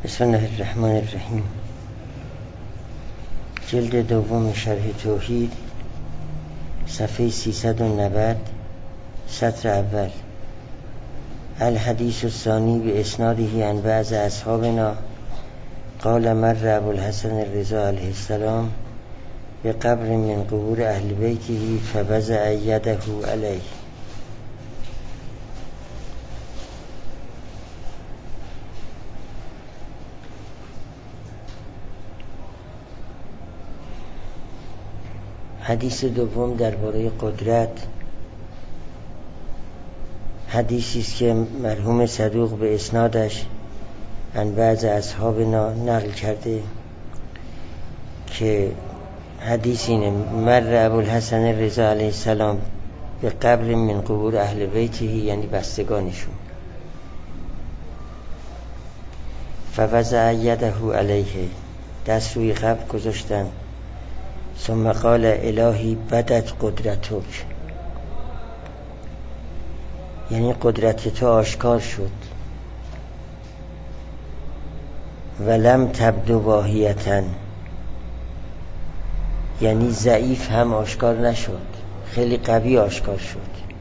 بسم الله الرحمن الرحیم. جلد دوم شرح توحید، صفحه 390، سطر اول. الحدیث الثانی باسناده عن بعض اصحابنا قال مر ابوالحسن الرضا علیه السلام بقبر من قبور اهل بیته فوضع یده علیه. حدیث دوم درباره قدرت، حدیثی است که مرحوم صدوق به اسنادش عن بعض اصحابنا نقل کرده که حدیث اینه: مر ابوالحسن الرضا علیه السلام به قبر من قبور اهل بیته، یعنی بستگانشون، فوضع یده علیه، دست روی قبر گذاشتن. ثم قال الهی بدت قدرتک، یعنی قدرت تو آشکار شد. ولم تبدو واهیتن، یعنی ضعیف هم آشکار نشد، خیلی قوی آشکار شد.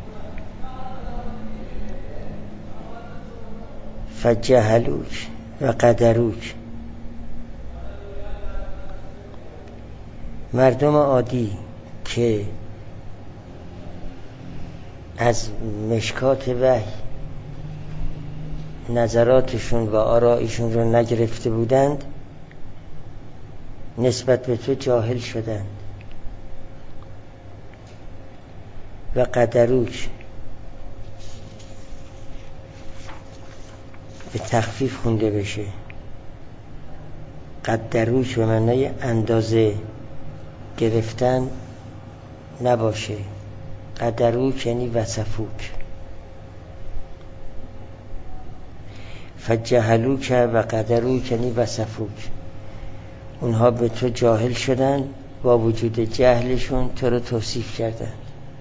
فجهلوک و قدروک، مردم عادی که از مشکات وحی نظراتشون و آرائشون رو نگرفته بودند نسبت به تو جاهل شدند. و قدروک به تخفیف خونده بشه، قدروک به معنای اندازه گرفتن نباشه. قدروک یعنی وصفوک. فجهلوک و قدروک یعنی وصفوک، اونها به تو جاهل شدن، با وجود جهلشون تو رو توصیف کردن.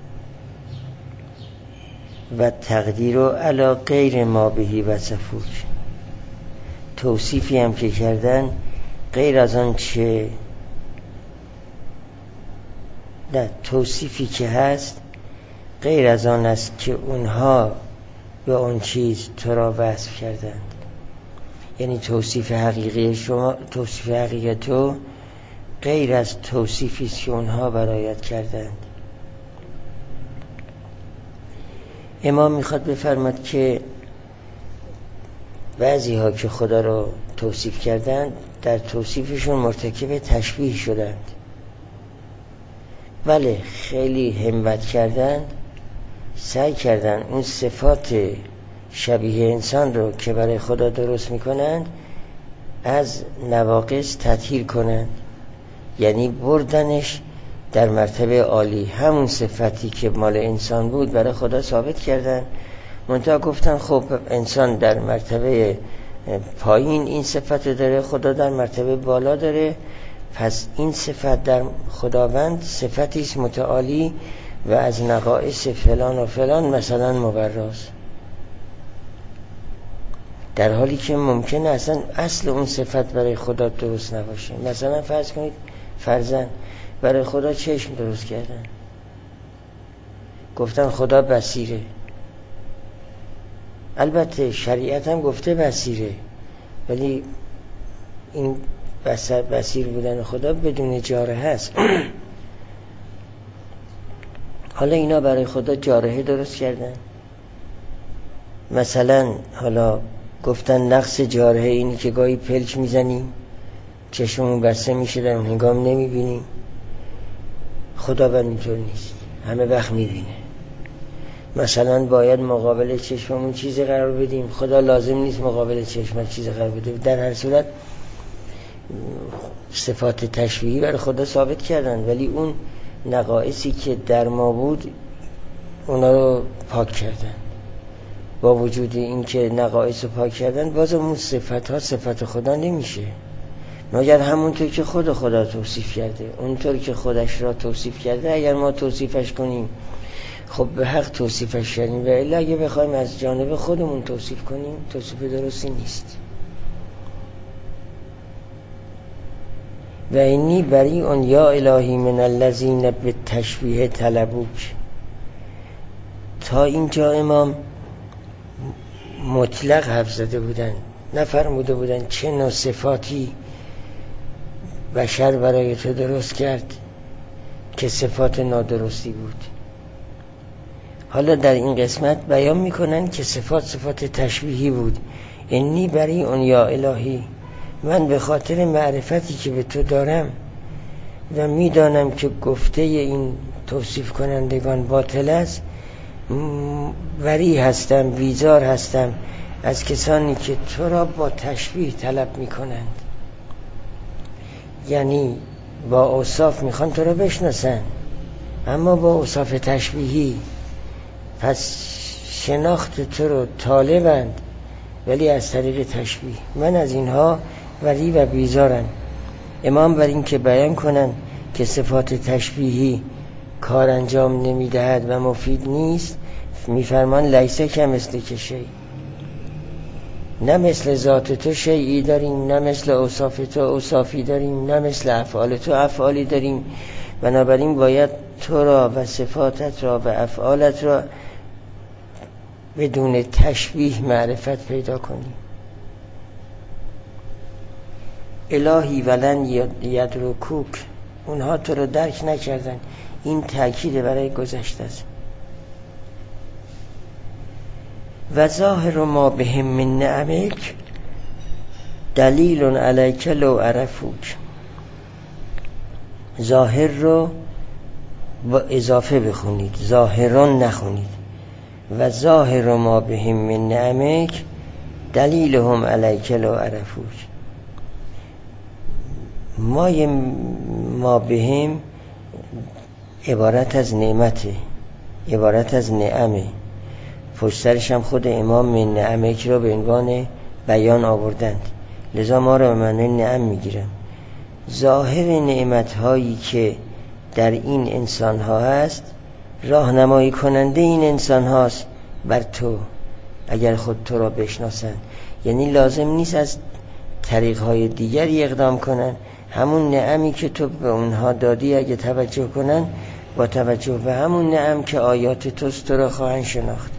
و تقدیر علی غیر ما بهی وصفوک، توصیفی هم که کردن غیر از آن چه نه، توصیفی که هست غیر از آن است که اونها به اون چیز تو را وصف کردند. یعنی توصیف حقیقی شما، توصیف حقیقی تو غیر از توصیفی است که اونها برایت کردند. امام میخواد بفرماد که بعضی ها که خدا را توصیف کردند در توصیفشون مرتکب تشبیه شدند. بله، خیلی همت کردن، سعی کردن اون صفات شبیه انسان رو که برای خدا درست میکنند از نواقص تطهیر کنند، یعنی بردنش در مرتبه عالی. همون صفتی که مال انسان بود برای خدا ثابت کردن، منتها گفتن خب انسان در مرتبه پایین این صفت داره، خدا در مرتبه بالا داره، پس این صفت در خداوند صفتی است متعالی و از نقائص فلان و فلان مثلا مبراز، در حالی که ممکنه اصلا اصل اون صفت برای خدا درست نباشه. مثلا فرض کنید فرزند، برای خدا چشم درست کردن، گفتن خدا بصیره. البته شریعت هم گفته بصیره، ولی این بصیر بودن خدا بدون جاره هست. حالا اینا برای خدا جارحه درست کردن. مثلا حالا گفتن نقص جارحه اینی که گاهی پلک میزنیم، چشممون بسته میشه، در اون هنگام نمیبینیم. خداوند اینطور نیست، همه وقت میبینه. مثلا باید مقابل چشممون چیزی قرار بدیم، خدا لازم نیست مقابل چشم چیزی قرار بده. در هر صورت صفات تشبیهی برای خدا ثابت کردن، ولی اون نقائصی که در ما بود اونا رو پاک کردن. با وجود این که نقائص رو پاک کردن، باز اون صفت ها صفت خدا نمیشه، مگر همونطور که خدا توصیف کرده، اونطور که خودش را توصیف کرده. اگر ما توصیفش کنیم خب به حق توصیفش کردیم، و الا اگه بخوایم از جانب خودمون توصیف کنیم توصیف درستی نیست. و اینی بریء یا الهی من الذین بالتشبیه طلبوک. تا اینجا امام مطلق حرف زده بودن، نفرموده بودن چه نوع صفاتی بشر برای تو درست کرد که صفات نادرستی بود. حالا در این قسمت بیان میکنن که صفات تشبیهی بود. انی بریء یا الهی، من به خاطر معرفتی که به تو دارم و میدانم که گفته این توصیف کنندگان باطل است، بری هستم، بیزار هستم از کسانی که تو را با تشبیه طلب میکنند. یعنی با اوصاف میخوان تو را بشناسن، اما با اوصاف تشبیهی. پس شناخت تو رو طالبند ولی از طریق تشبیه. من از اینها ولی و بیزارم. امام بر این که بیان کنند که صفات تشبیهی کار انجام نمیدهد و مفید نیست، میفرمان لیسه که مثل که شیء، نه مثل ذات تو شیئی داریم، نه مثل اوصاف تو اوصافی داریم، نه مثل افعال تو افعالی داریم. بنابراین باید تو را و صفاتت را و افعالت را بدون تشبیه معرفت پیدا کنیم. الهی ولن یدرکوک، اونها تو رو درک نکردن. این تأکید برای گذشته است. و ظاهر ما بهم من نعمک دلیل علیک لو عرفوک. ظاهر رو با اضافه بخونید، ظاهران نخونید. و ظاهر ما بهم من نعمک دلیلهم علیک لو عرفوک. ما بهم عبارت از نعمته، عبارت از نعمه. پشترش هم خود امام من نعمک را به عنوان بیان آوردند، لذا ما را به معنی نعم میگیرن. ظاهر نعمت هایی که در این انسان ها هست راهنمایی کننده این انسان هاست بر تو، اگر خود تو را بشناسن. یعنی لازم نیست از طریق های دیگری اقدام کنن، همون نعمی که تو به اونها دادی اگه توجه کنن، با توجه به همون نعم که آیات توست تو را خواهند شناخت.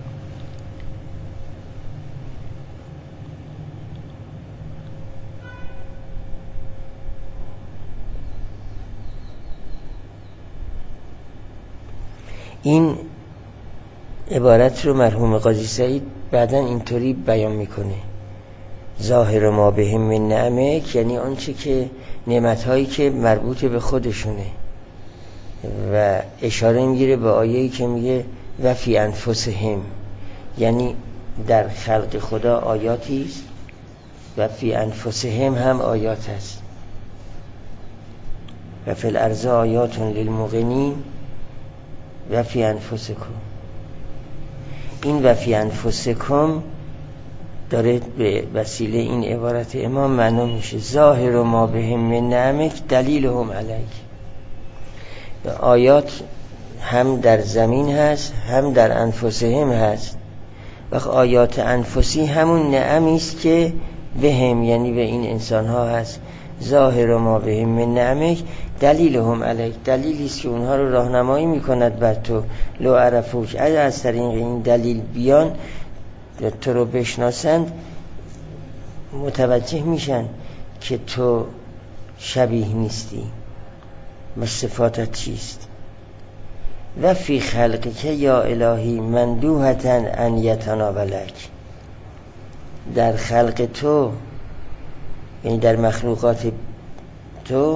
این عبارت رو مرحوم قاضی سعید بعداً اینطوری بیان میکنه: ظاهر ما بهم من نعمک، یعنی آنچه که نعمت‌هایی که مربوط به خودشونه، و اشاره میگیره به آیه‌ای که میگه و فی انفسهم، یعنی در خلق خدا آیاتی است و فی انفسهم هم آیات است. و فی الارض آیات للموقنین و فی انفسکم. این و فی انفسکم داره به وسیله این عبارت امام معنا میشه ظاهر ما بهم من نعمک دلیلهم علیک. آیات هم در زمین هست هم در انفسهم هست. و آیات انفسی همون نعمی است که بهم، یعنی به این انسان ها هست. ظاهر ما بهم من نعمک دلیلهم علیک، دلیلی است که اونها رو راهنمایی میکند بر تو. لو عرفوک، اگر از طریق این دلیل بیان تو رو بشناسند، متوجه میشن که تو شبیه نیستی و صفاتت چیست. و فی خلقک یا الهی مندوحة ان یتناولک، در خلق تو، یعنی در مخلوقات تو،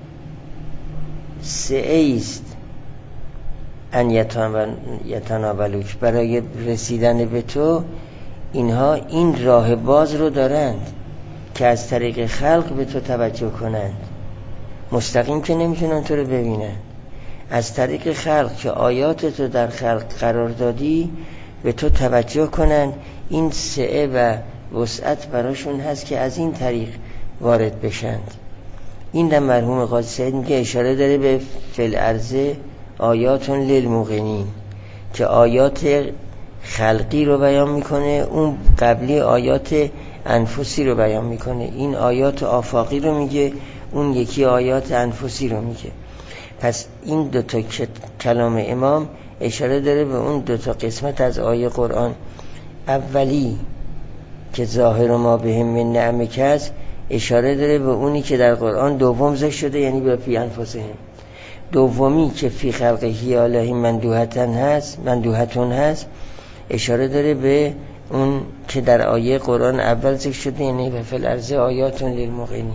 سعی است ان یتناولوک، برای رسیدن به تو اینها این راه باز رو دارند که از طریق خلق به تو توجه کنند. مستقیم که نمیتونن تو رو ببینن، از طریق خلق که آیات تو در خلق قرار دادی به تو توجه کنن. این سعه و وسعت براشون هست که از این طریق وارد بشند. این در مرحوم قاضی سعید میگه اشاره داره به فی الارض آیات للموقنین، که آیات خلقی رو بیان میکنه. اون قبلی آیات انفسی رو بیان میکنه. این آیات آفاقی رو میگه، اون یکی آیات انفسی رو میگه. پس این دوتا کلام امام اشاره داره به اون دوتا قسمت از آیه قرآن. اولی که ظاهر ما بهم من نعمک است، اشاره داره به اونی که در قرآن دوم ذکر شده، یعنی به فی انفسهم. دومی که فی خلقه الهی مندوحتون هست، اشاره داره به اون که در آیه قرآن اول ذکر شده، یعنی و فی الارض آیات للموقنین.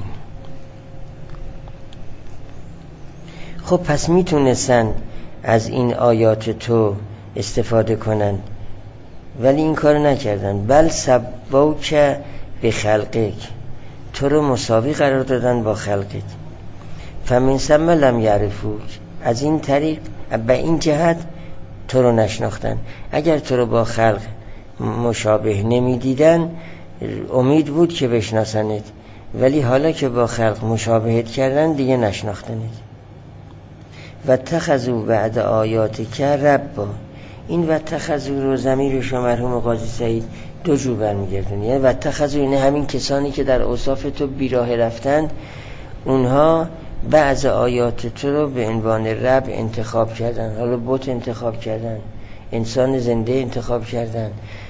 خب پس میتونستن از این آیات تو استفاده کنن، ولی این کار نکردن. بل سبوک به خلقک، تو رو مساوی قرار دادن با خلقت. فمن ثم لم یعرفوک، از این طریق به این جهت تو رو نشناختن. اگر تو رو با خلق مشابه نمی دیدن، امید بود که بشناسنت، ولی حالا که با خلق مشابهت کردن دیگه نشناختنت. و اتخذوا بعد آیاتک ربا، این و اتخذوا رو ضمیرش مرحوم قاضی سعید دو جو برمیگردونه. یعنی و اتخذوا، یعنی همین کسانی که در اوصاف تو بیراه رفتند، اونها بعض آیات تو رو به عنوان رب انتخاب کردن. حالا بت انتخاب کردن، انسان زنده انتخاب کردن،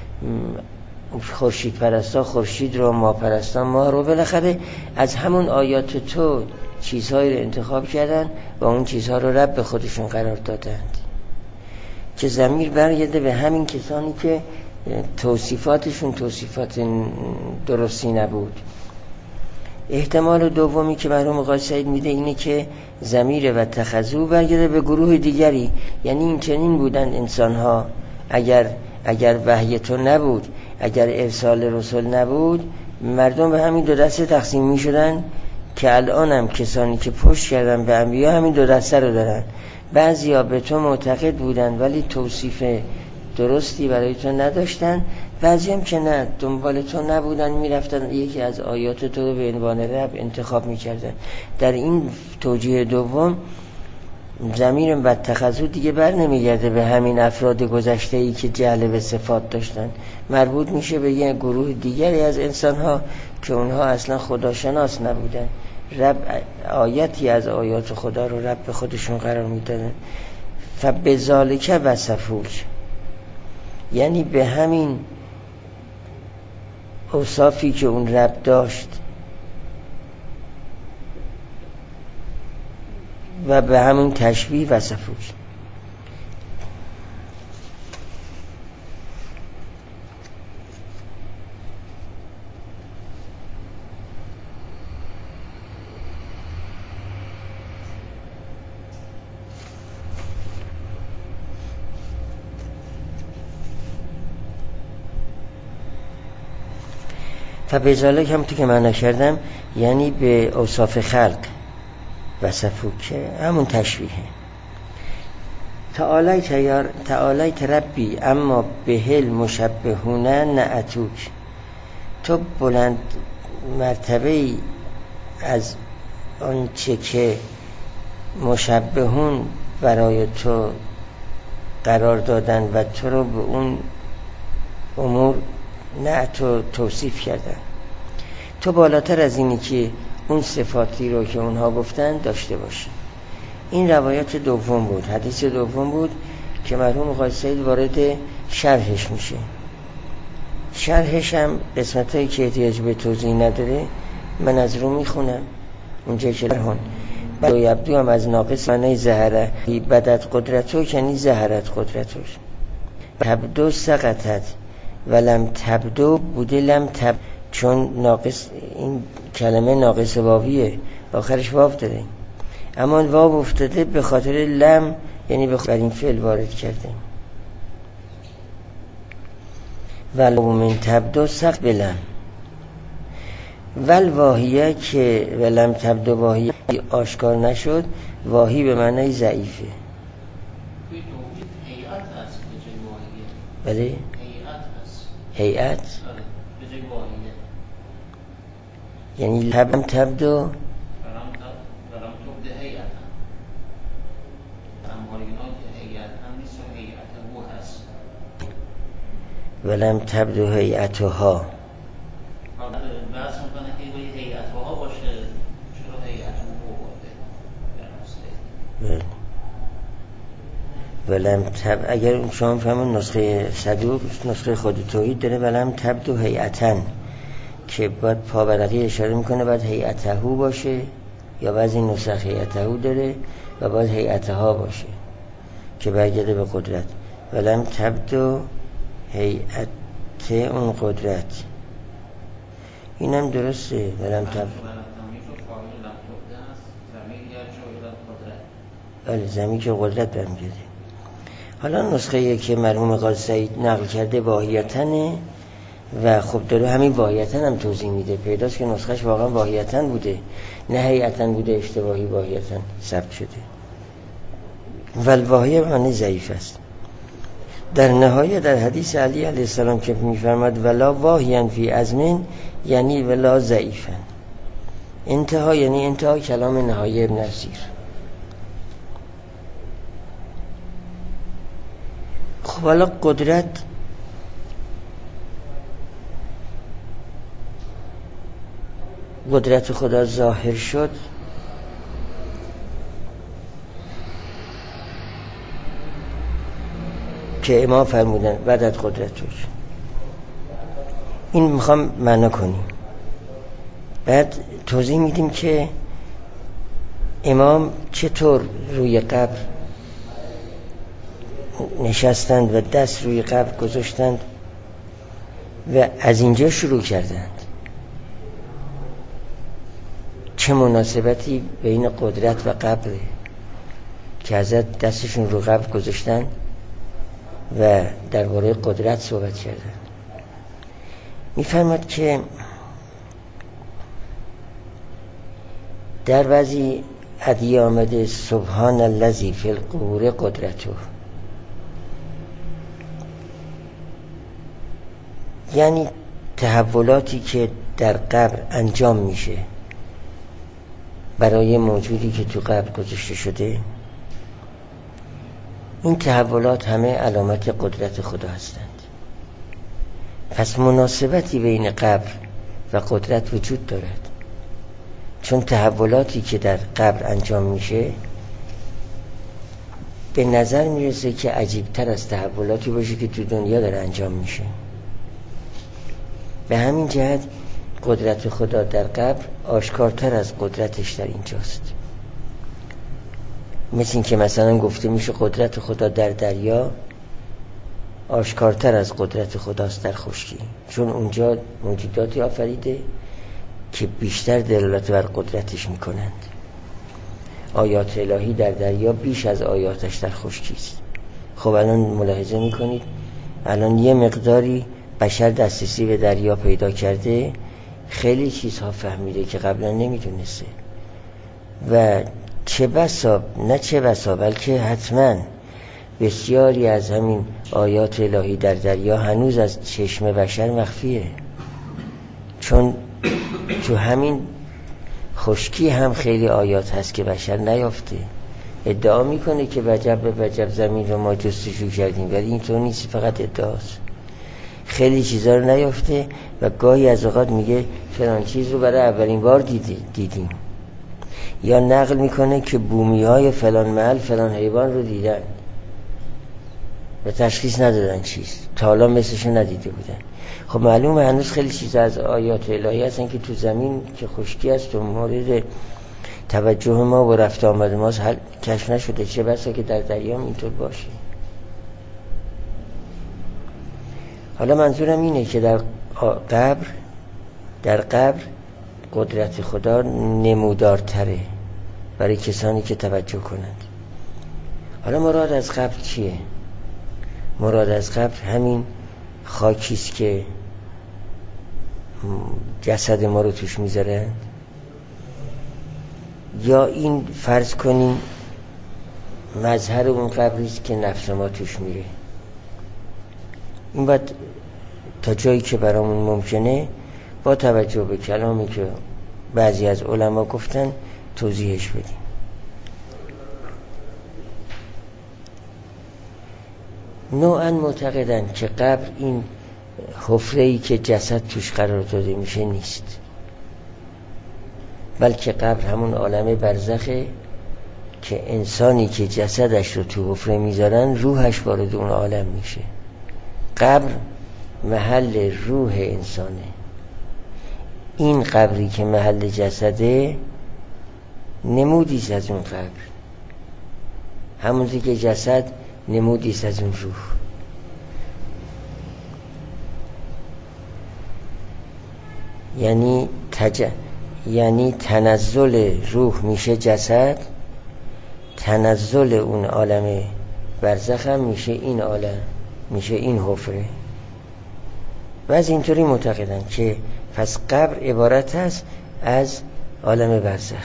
خورشید پرستا خورشید رو، ماه پرستا ماه رو. بالاخره از همون آیات تو چیزهایی رو انتخاب کردن و اون چیزها رو رب به خودشون قرار دادند. که ضمیر برگرده به همین کسانی که توصیفاتشون توصیفات درستی نبود. احتمال دومی که مرحوم قاضی سعید میده اینه که ضمیر و اتخذوا برگرده به گروه دیگری. یعنی این چنین بودن انسان‌ها، اگر وحی تو نبود، اگر ارسال رسول نبود، مردم به همین دو دسته تقسیم میشدن که الان هم کسانی که پشت کردن به انبیا همین دو دسته رو دارن. بعضیا به تو معتقد بودن ولی توصیف درستی برای تو نداشتن، بعضی هم که نه، دنبال تو نبودن، میرفتن یکی از آیات تو رو به عنوان رب انتخاب میکردن. در این توجیه دوم ضمیر و اتخذوا دیگه بر نمیگرده به همین افراد گذشته ای که جهل به صفات داشتن، مربوط میشه به یه گروه دیگری از انسان ها که اونها اصلا خداشناس نبودن. رب آیتی از آیات خدا رو رب به خودشون قرار میدادن. فبذالک وصفوک، یعنی به همین اوصافی که اون رب داشت و به همین تشبیه وصفوک. فبذالک هم تو که معنی کردم یعنی به اوصاف خلق وصفوک، همون تشبیه. تعالیت ربی اما بهل مشبهون نعتوک، تو بلند مرتبه از آن چه که مشبهون برای تو قرار دادن و تو رو به اون امور نعت توصیف کردن. تو بالاتر از اینی که اون صفاتی رو که اونها گفتن داشته باشی. این روایت دوم بود، حدیث دوم بود که مرحوم قاضی سعید وارد شرحش میشه. شرحش هم قسمتایی که احتیاج به توضیح نداره من از رو میخونم. اونجا که هون و یبدو هم از ناقص معنی زهره بدت قدرتو کنی زهرت قدرتو تبدو سقطت ولم تبدو بوده لم تب، چون ناقص، این کلمه ناقص واویه، آخرش واو داره، اما واو افتاده به خاطر لم، یعنی به خاطر این فعل وارد کرده. ولو من تبدو سقط بلم ول واهیه که ولم تبدو واهیه آشکار نشد، واهی به معنی ضعیفه. بله هیئت یعنی لم تبدو ولم تبدو هیئتها. باید هیئت‌ها باشه، چرا هیئت او برده؟ ولم تب، اگر شما فهمون نسخه صدوق نسخه خود توحید داره ولم تبدو هیئتن که باید پاورقی اشاره میکنه باید هیئتهو باشه، یا بعضی نسخ هیئتهو داره و باید هیئتها باشه که برگرده به قدرت. ولم تبدو هیئت اون قدرت، اینم درسته. ولم تبدو بله زمین که قدرت برمیگرده. حالا نسخه که مرحوم قاضی سعید نقل کرده واهیتنه و خب داره همین واهیتن هم توضیح میده، پیداست که نسخهش واقعا واهیتن بوده نه هیئتن بوده، اشتباهی واهیتن ثبت شده. والواهیه معنی ضعیف است. در نهایه در حدیث علی علیه السلام که میفرماد ولا واهیان فی ازمین یعنی ولا ضعیفن، انتها یعنی انتها کلام نهایه ابن اسیر. خب حالا قدرت خدا ظاهر شد، که امام فرمودن بعد قدرتش، این میخوام معنا کنیم. بعد توضیح میدیم که امام چطور روی قبر نشستند و دست روی قبر گذاشتند و از اینجا شروع کردند. چه مناسبتی بین قدرت و قبره که حضرت دستشون رو قبر گذاشتن و درباره قدرت صحبت کردن. میفرماد که در بعضی ادعیه آمده سبحان الذی فی القبور قدرته، یعنی تحولاتی که در قبر انجام میشه برای موجودی که تو قبر گذاشته شده، این تحولات همه علامت قدرت خدا هستند. پس مناسبتی بین قبر و قدرت وجود دارد، چون تحولاتی که در قبر انجام میشه به نظر میرسه که عجیبتر از تحولاتی باشه که تو دنیا داره انجام میشه. به همین جهت قدرت خدا در قبر آشکارتر از قدرتش در اینجاست. مثل این که مثلا گفته میشه قدرت خدا در دریا آشکارتر از قدرت خداست در خشکی، چون اونجا موجوداتی آفریده که بیشتر دلالت بر قدرتش میکنند. آیات الهی در دریا بیش از آیاتش در خشکی است. خب الان ملاحظه میکنید الان یه مقداری بشر دسترسی به دریا پیدا کرده، خیلی چیزها فهمیده که قبلا نمیدونسته و چه بسا بلکه حتما بسیاری از همین آیات الهی در دریا هنوز از چشم بشر مخفیه، چون تو همین خشکی هم خیلی آیات هست که بشر نیافته. ادعا میکنه که وجب به وجب زمین رو ما جستجو کردیم، ولی اینطور نیست، فقط ادعاست. خیلی چیزا رو نیافته و گاهی از اوقات میگه فلان چیز رو برای اولین بار دیدیم، یا نقل میکنه که بومی های فلان محل فلان حیوان رو دیدن و تشخیص ندادن چیست، تا حالا مثلشو ندیده بودن. خب معلومه هنوز خیلی چیز از آیات الهی هستن که تو زمین که خشکی است و مورد توجه ما و رفت آمد ما کشف نشده، چه بسا که در دریا اینطور باشه. حالا منظورم اینه که در قبر قدرت خدا نمودارتره برای کسانی که توجه کنند. حالا مراد از قبر چیه؟ مراد از قبر همین خاکیست که جسد ما رو توش میذارن، یا این فرض کنیم مظهر اون قبریست که نفس ما توش میره. این باید تا جایی که برامون ممکنه با توجه به کلامی که بعضی از علما گفتن توضیحش بدیم. نوعاً معتقدن که قبر این حفره‌ای که جسد توش قرار داده میشه نیست، بلکه قبر همون عالم برزخه که انسانی که جسدش رو تو حفره میذارن روحش وارد اون عالم میشه. قبر محل روح انسانه. این قبری که محل جسده نمودیست از اون قبر، همونطور که جسد نمودیست از اون روح. یعنی تنزل روح میشه جسد، تنزل اون عالم برزخ هم میشه این عالم، میشه این حفره. و از اینطوری معتقدن که پس قبر عبارت است از عالم برزخ.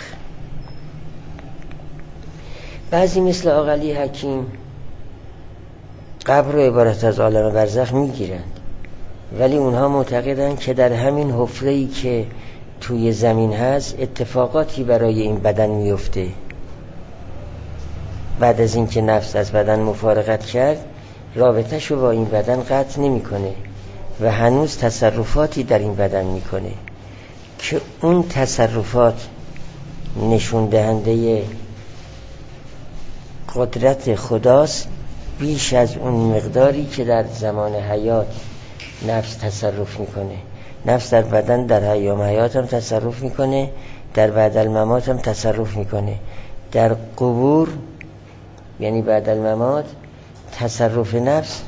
بعضی مثل آقا علی حکیم قبر رو عبارت از عالم برزخ میگیرن، ولی اونها معتقدن که در همین حفره‌ای که توی زمین هست اتفاقاتی برای این بدن میفته. بعد از اینکه نفس از بدن مفارقت کرد، رابطه‌شو با این بدن قطع نمی‌کنه و هنوز تصرفاتی در این بدن میکنه که اون تصرفات نشون دهنده قدرت خداست، بیش از اون مقداری که در زمان حیات نفس تصرف میکنه. نفس در بدن در ایام حیات هم تصرف میکنه، در بعد الممات هم تصرف میکنه. در قبور یعنی بعد الممات تصرف نفس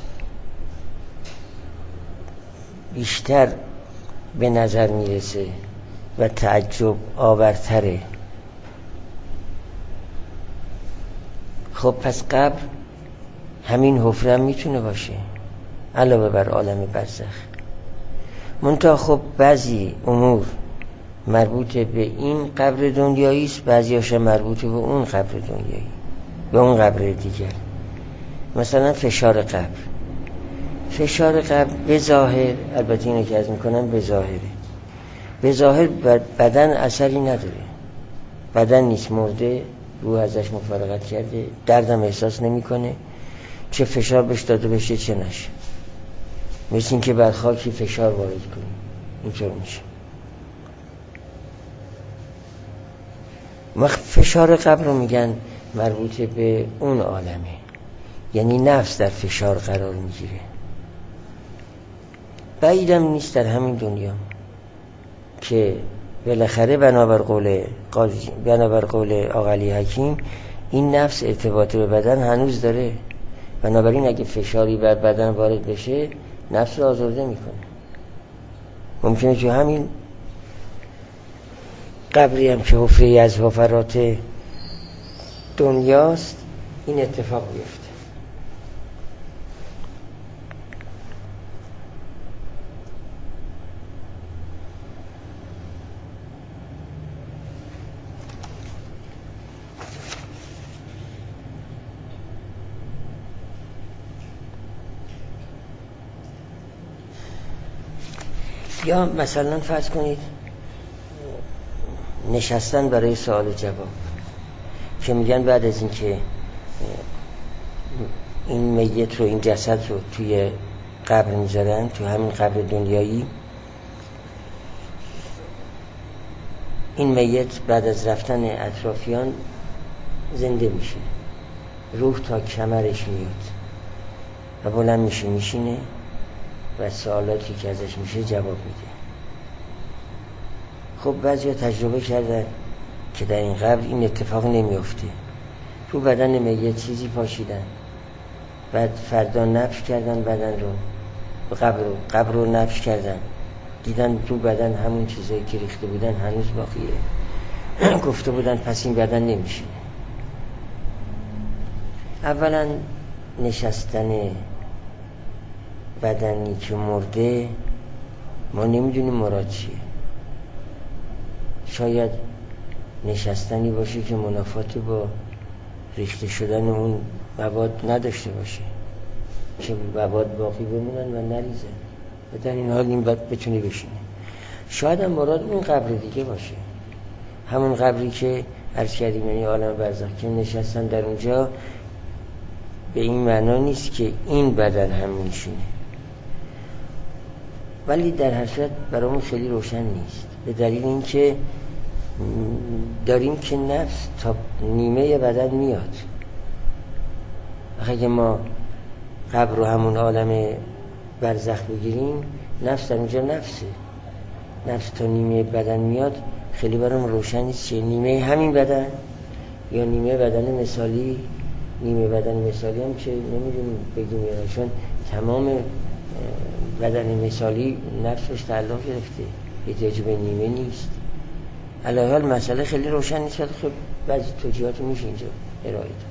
بیشتر به نظر میرسه و تعجب آورتره. خب پس قبر همین حفره هم میتونه باشه علاوه بر عالم برزخ. منتها خب بعضی امور مربوط به این قبر دنیایی است، بعضی‌هاش مربوط به اون قبر دنیایی، به اون قبر دیگر. مثلا فشار قبر. فشار قبر به ظاهر، البته اینو که از میکنم به ظاهره، به ظاهر بدن اثری نداره، بدن نیست، مرده، روح ازش مفارقت کرده، دردم احساس نمیکنه، چه فشار بهش داده بشه چه نشه، مثل این که بر خاکی فشار وارد کنیم، اینطور میشه. فشار قبر رو میگن مربوط به اون عالمه، یعنی نفس در فشار قرار میگیره. بعیدم نیست در همین دنیا که بالاخره بنابر قول آقا علی حکیم این نفس ارتباط به بدن هنوز داره، بنابراین اگه فشاری بر بدن وارد بشه نفس رو آزرده میکنه. ممکنه تو همین قبری هم که حفره‌ای از حفرات دنیاست این اتفاق بیفته. یا مثلا فرض کنید نشستن برای سوال جواب که میگن بعد از اینکه این میت رو، این جسد رو توی قبر میذارن، تو همین قبر دنیایی، این میت بعد از رفتن اطرافیان زنده میشه، روح تا کمرش میاد و بلند میشه میشینه و سوالاتی که ازش میشه جواب میده. خب بعضیا تجربه کردن که در این قبر این اتفاق نمیفته، تو بدن میت چیزی پاشیدن، بعد فردا نفش کردن بدن رو، قبر رو نفش کردن، دیدن تو بدن همون چیزایی که ریخته بودن هنوز باقیه. گفته بودن پس این بدن نمیشه. اولا نشستن بدنی که مرده ما نمیدونیم مراد چیه. شاید نشستنی باشه که منافات با ریخته شدن اون مواد نداشته باشه، که مواد باقی بمونن و نریزن و در این حال این بعد بتونه بشینه. شاید هم مراد اون قبر دیگه باشه، همون قبری که عرض کردیم یعنی عالم برزخ، که نشستن در اونجا به این معنا نیست که این بدن هم میشینه، ولی در هر صورت برامون خیلی روشن نیست، به دلیل اینکه داریم که نفس تا نیمه بدن میاد. اگه ما قبر رو همون عالم برزخ بگیریم، نفس در اونجا نفس تا نیمه بدن میاد. خیلی برام روشن نیست چه نیمه همین بدن یا نیمه بدن مثالی. نیمه بدن مثالی هم چه نمیدونیم بگیم، چون تمام بدن مثالی نفسش تعلق گرفته، احتیاج به نیمه نیست. علاوه حال مسئله خیلی روشن نیست، خب بعضی توجیهات میشه اینجا ارائه داد.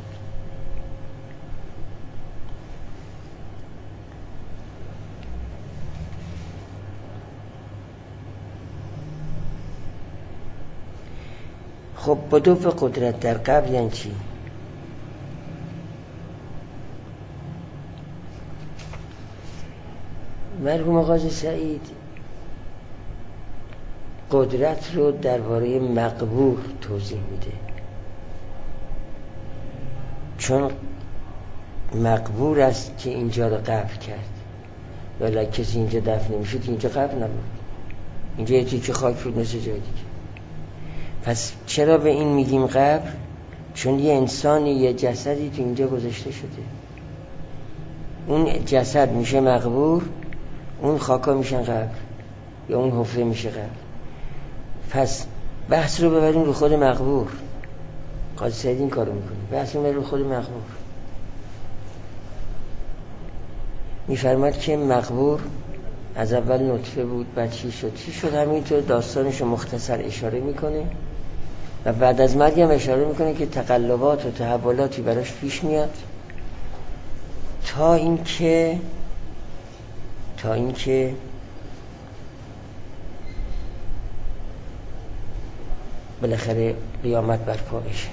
خب بدو قدرت در قبر یعنی چی؟ مرحوم قاضی سعید قدرت رو درباره مقبور توضیح میده، چون مقبور است که اینجا رو قبر کرد، ولی کسی اینجا دفن نمیشد اینجا قبر نبود، اینجا یه تیکه خاک بود مثل جای دیگه. پس چرا به این میگیم قبر؟ چون یه انسانی، یه جسدی تو اینجا گذاشته شده، اون جسد میشه مقبور، اون خاکا میشن قبر یا اون حفره میشه قبر. پس بحث رو ببریم رو خود مقبور. قاضی سعید این کارو میکنه، بحث رو ببریم رو خود مقبور. میفرماد که مقبور از اول نطفه بود، بعد چی شد همینطور داستانش رو مختصر اشاره میکنه و بعد از مرگ هم اشاره میکنه که تقلبات و تحولاتی براش پیش میاد تا اینکه بالاخره قیامت برپا بشه.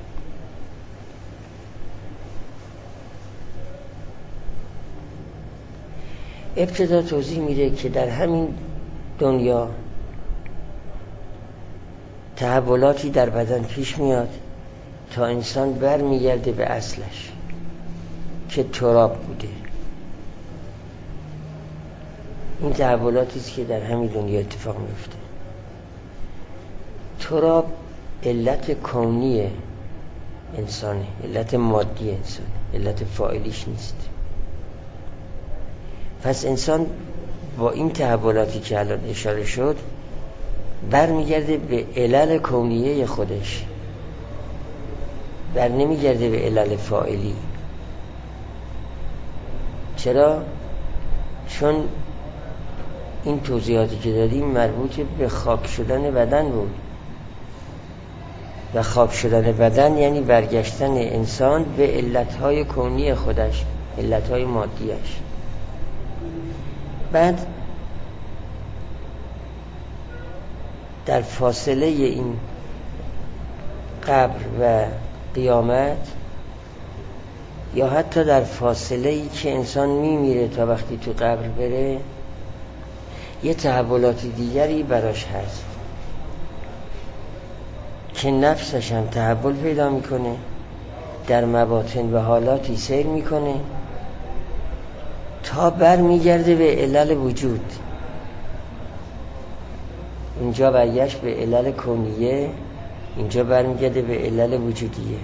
ابتدا توضیح میده که در همین دنیا تحولاتی در بدن پیش میاد تا انسان برمیگرده به اصلش که تراب بوده. این تحولاتی است که در همین دنیا اتفاق میفته. تراب علت کونی انسانه، علت مادی انسانه، علت فاعلیش نیست. پس انسان با این تحولاتی که الان اشاره شد برمیگرده به علل کونیه خودش، بر نمیگرده به علل فاعلی. چرا؟ چون این توضیحاتی که دادیم مربوط به خاک شدن بدن بود و خاک شدن بدن یعنی برگشتن انسان به علتهای کونی خودش، علتهای مادیش. بعد در فاصله این قبر و قیامت یا حتی در فاصله ای که انسان میمیره تا وقتی تو قبر بره یه تحولات دیگری براش هست که نفسش هم تحول پیدا میکنه، در مباطن و حالاتی سیر میکنه تا بر میگرده به علل وجود. اینجا برگشت به علل کونیه، اینجا برمیگرده به علل وجودیه.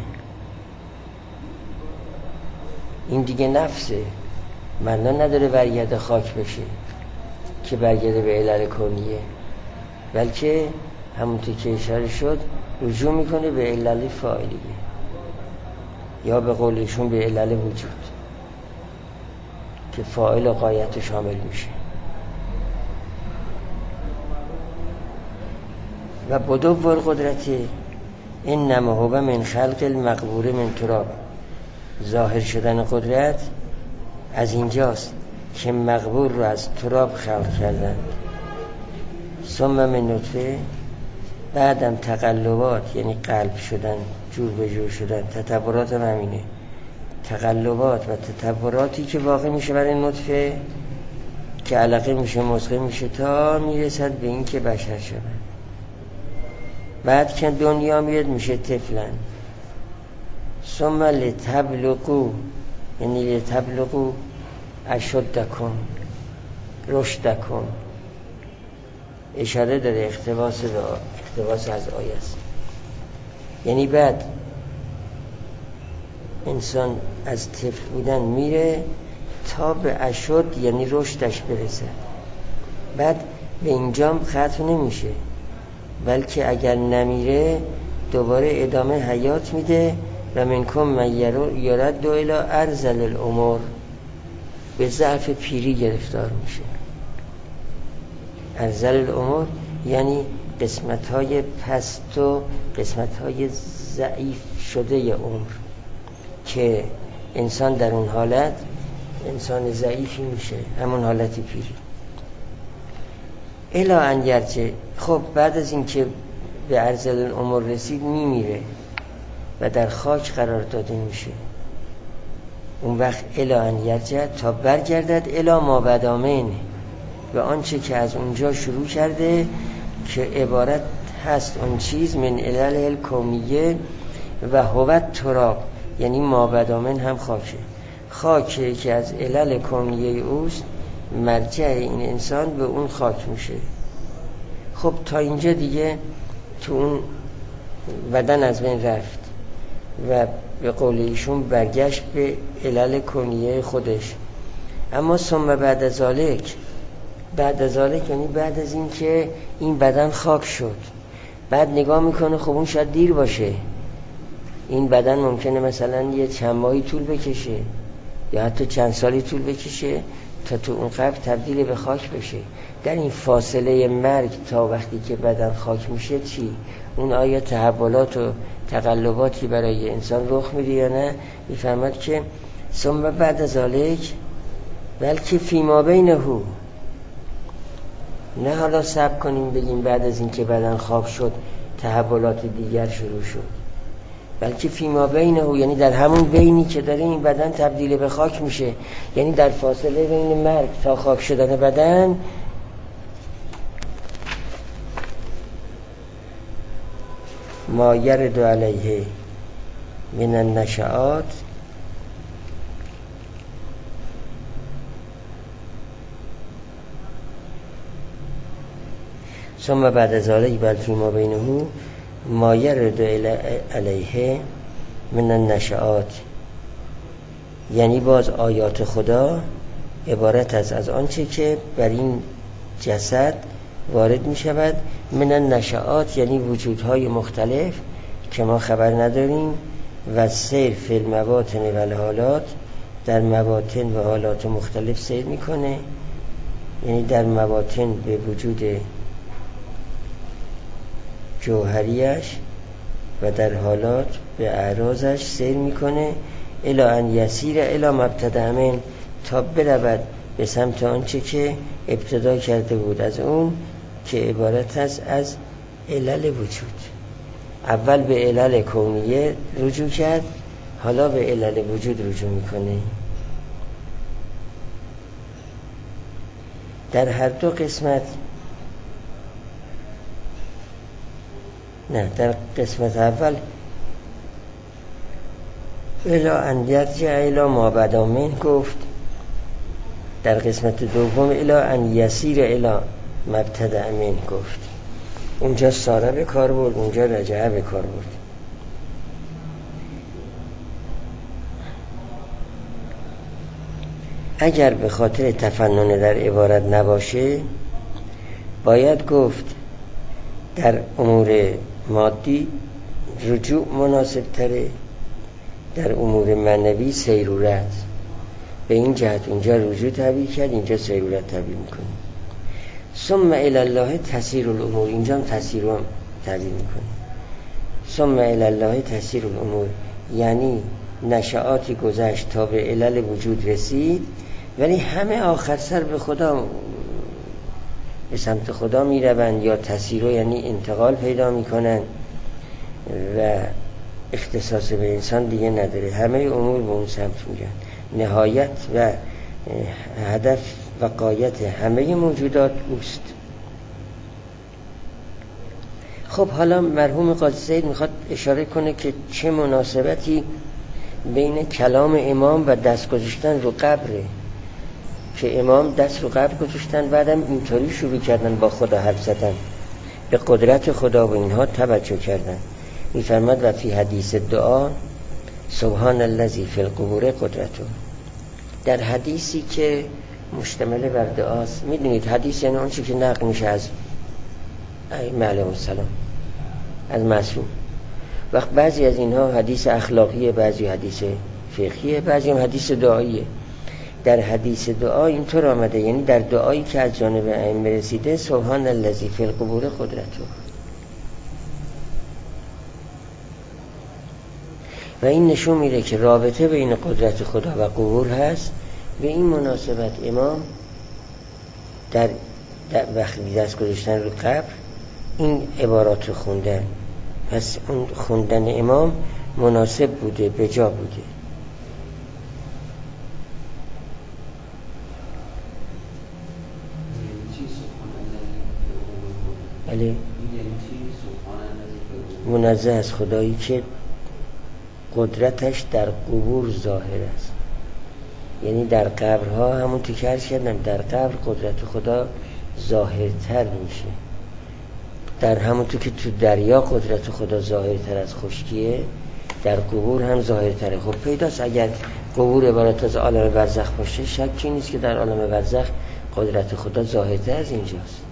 این دیگه نفسه، معنا نداره برگرده خاک بشه که برگرده به علل کونیه، بلکه همونطور که اشاره شد رجوع میکنه به علل فاعلیه یا به قولشون به علل وجود که فاعل و غایت شامل میشه. و بدو القدرت انما هو من خلق المقبور من تراب. ظاهر شدن قدرت از اینجاست که مقبور رو از تراب خلق کردن. ثم من نطفه، بعدم تقلبات یعنی قلب شدن، جور به جور شدن. تطورات هم همینه، تقلبات و تطوراتی که واقع میشه برای نطفه که علقه میشه، مضغه میشه تا میرسد به این که بشر شود. بعد که دنیا میاد میشه طفلن. ثم لتبلغوا یعنی لتبلغوا اشدکم رشدکم، اشاره داره اقتباس از آیه است. یعنی بعد انسان از طفل بودن میره تا به اشد یعنی رشدش برسه، بعد به اینجام ختم نمیشه، بلکه اگر نمیره دوباره ادامه حیات میده و منکم من یرد الی ارذل الامور، به ضعف پیری گرفتار میشه. ارذل الامور یعنی قسمت‌های پست و قسمت‌های ضعیف شده عمر که انسان در اون حالت انسان ضعیفی میشه، همون حالت پیری. الی ان یرجع، خب بعد از این که به ارذل الامور رسید میمیره و در خاک قرار داده میشه. اون وقت الی ان یرجع، تا برگردد الی ما بدا منه، و آنچه که از اونجا شروع کرده که عبارت هست اون چیز من علل الکونیه و هوت تراب، یعنی ما بدا من هم خاکه که از علل کونیه اوست، مرجع این انسان به اون خاک میشه. خب تا اینجا دیگه تو اون بدن از بین رفت و به قول ایشون برگشت به علل کونیه خودش. اما ثم بعد از ذالک یعنی بعد از این که این بدن خاک شد، بعد نگاه میکنه خب اون شاید دیر باشه، این بدن ممکنه مثلا یه چند ماهی طول بکشه یا حتی چند سالی طول بکشه تا تو اون قبر تبدیل به خاک بشه. در این فاصله مرگ تا وقتی که بدن خاک میشه چی؟ اون آیا تحولات و تقلباتی برای انسان رخ میده یا نه؟ میفرماد که ثم بعد ذالک بلکه فیما بینه، نه حالا صبر کنیم بگیم بعد از این که بدن خاک شد تحولات دیگر شروع شد، بلکه فیما بینه، یعنی در همون بینی که داره این بدن تبدیل به خاک میشه، یعنی در فاصله بین مرگ تا خاک شدن بدن ما یرد علیه من النشعات ثم بعد ذالک بل فیما بینه ما یرد علیه من النشعات، یعنی باز آیات خدا عبارت از آنچه که بر این جسد وارد می شود. من النشعات یعنی وجودهای مختلف که ما خبر نداریم، و سیر فی المواطن و الحالات، در مواطن و حالات مختلف سیر میکنه، یعنی در مواطن به وجود جوهریش و در حالات به اعراضش سیر میکنه. الی ان یسیر الی مبتدأ من، تا برود به سمت آنچه که ابتدا کرده بود از اون، که عبارت است از علل وجود. اول به علل کونیه رجوع کرد، حالا به علل وجود رجوع میکنه. در هر دو قسمت، نه در قسمت اول الی ان یرجع الی ما بدا من گفت، در قسمت دوم الی ان یسیر الی مبتدأ من گفت. اونجا ساره به کار برد، اونجا رجعه به کار برد. اگر به خاطر تفنن در عبارت نباشه باید گفت در امور مادی رجوع مناسب تره، در امور معنوی سیرورت. به این جهت اونجا رجوع تعبیر کرد، اینجا سیرورت تعبیر میکنه. ثم الی الله تسیر الامور، اینجا هم تسیر رو تعبیر میکنه. ثم الی الله تسیر الامور یعنی نشعاتی گذشت تا به علل وجود رسید، ولی همه آخر سر به خدا، به سمت خدا میروند، یا تسیرو یعنی انتقال پیدا میکنن و اختصاص به انسان دیگه نداره، همه امور به اون سمت میرن. نهایت و هدف و غایت همه موجودات اوست. خب حالا مرحوم قاضی سعید میخواد اشاره کنه که چه مناسبتی بین کلام امام و دست گذاشتن رو قبره. که امام دست رو قبر گذاشتن، بعدم اینطوری شروع کردن با خدا حرف زدن، به قدرت خدا و اینها توجه کردن. میفرماد و فی حدیث دعا سبحان الذی فی القبور قدرته. در حدیثی که مشتمل بر دعاست، میدونید حدیث یعنی اون چیزی که نقل میشه از ائمه علیهم السلام، از معصوم. وقت بعضی از اینها حدیث اخلاقیه، بعضی حدیث فقهیه، بعضی هم حدیث دعاییه. در حدیث دعا اینطور آمده، یعنی در دعایی که از جانب ائمه رسیده، سبحان الذی فی القبور قدرته. و این نشون میده که رابطه بین قدرت خدا و قبور هست. به این مناسبت امام در وقتی دست گذاشتن رو قبر این عبارات رو خوندن. پس اون خوندن امام مناسب بوده، به جا بوده. بله، منزه از خدایی که قدرتش در قبور ظاهر است. یعنی در قبرها همون تو که عرض کردم، در قبر قدرت خدا ظاهرتر میشه. در همون تو که تو دریا قدرت خدا ظاهرتر از خشکیه، در قبور هم ظاهرتره. خب پیداست اگر قبور عبارت از عالم برزخ باشه، شکی نیست که در عالم برزخ قدرت خدا ظاهرتر از اینجاست.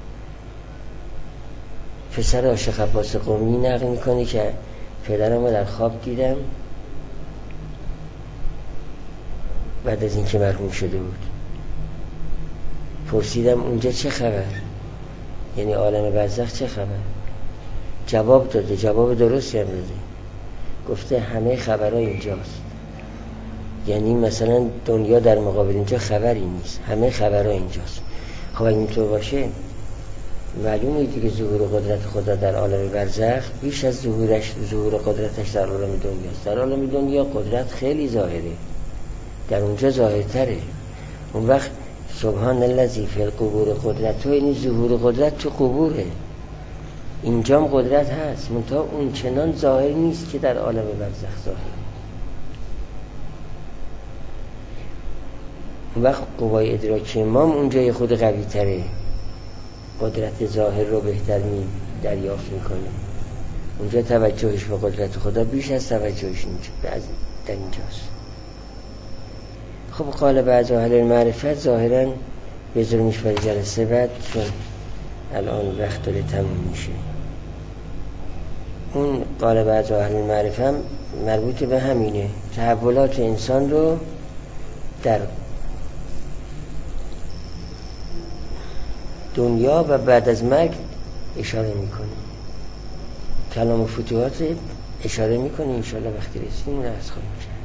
پسر عاشق عباس قمی نقل میکنه که پدرم رو در خواب دیدم بعد از اینکه مرحوم شده بود. پرسیدم اونجا چه خبر، یعنی عالم برزخ چه خبر؟ جواب داده، جواب درستی هم داده. گفته همه خبرها اینجاست. یعنی مثلا دنیا در مقابل اینجا خبری نیست، همه خبرها اینجاست. خب اگه اینطور باشه معلومه دیگه ظهور قدرت خدا در عالم برزخ بیش از ظهور قدرتش در عالم دنیاست. در عالم دنیا قدرت خیلی ظاهره، در اونجا ظاهرتره. اون وقت سبحان الذی فی القبور قدرته، یعنی ظهور قدرت تو قبوره. اینجام قدرت هست، منتها اون چنان ظاهر نیست که در عالم برزخ ظاهره. اون وقت قوای ادراکی امام اونجای خود قوی تره، قدرت ظاهر رو بهتر دریافت میکنه. اونجا توجهش به قدرت خدا بیش از توجهش در اینجاست. خب قال بعض اهل المعرفت، ظاهرا بذارمش برای جلسه بعد چون الان وقت داره تموم میشه. اون قال بعض اهل المعرفت مربوط به همینه، تحولات انسان رو در دنیا و بعد از مرگ اشاره میکنه. کلام و فتوحات اشاره میکنه. انشاءالله وقتی رسیدیم اون رو از خواهیم کرد.